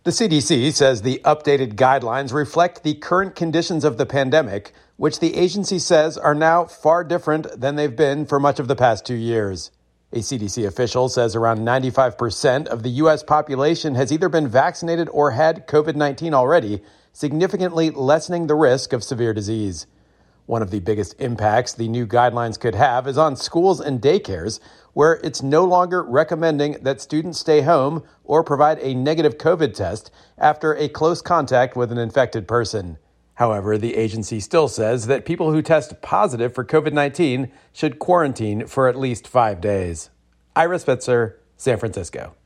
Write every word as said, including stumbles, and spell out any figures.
The C D C says the updated guidelines reflect the current conditions of the pandemic, which the agency says are now far different than they've been for much of the past two years. A C D C official says around ninety-five percent of the U S population has either been vaccinated or had covid nineteen already, significantly lessening the risk of severe disease. One of the biggest impacts the new guidelines could have is on schools and daycares, where it's no longer recommending that students stay home or provide a negative COVID test after a close contact with an infected person. However, the agency still says that people who test positive for covid nineteen should quarantine for at least five days. Ira Spitzer, San Francisco.